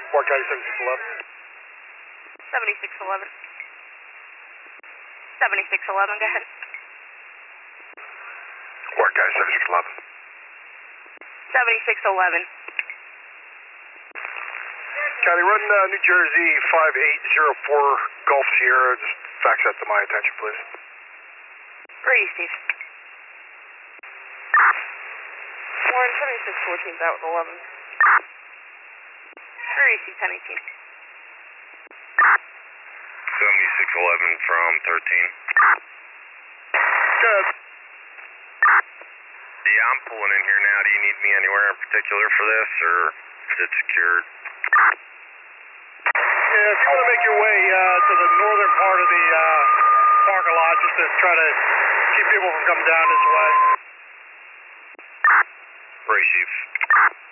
War County 7611. 7611. 7611, go ahead. War County 7611. 7611. County, run New Jersey 5804 Gulf Sierra. Just fax that to my attention, please. Ready, Steve. Warren 7614's out with 11. Ready, Steve, 1018. 7611 from 13. Good. Yeah, I'm pulling in here now. Do you need me anywhere in particular for this, or is it secured? Yeah, if you want to make your way to the northern part of the parking lot, just to try to keep people from coming down this way. Ray, Chief.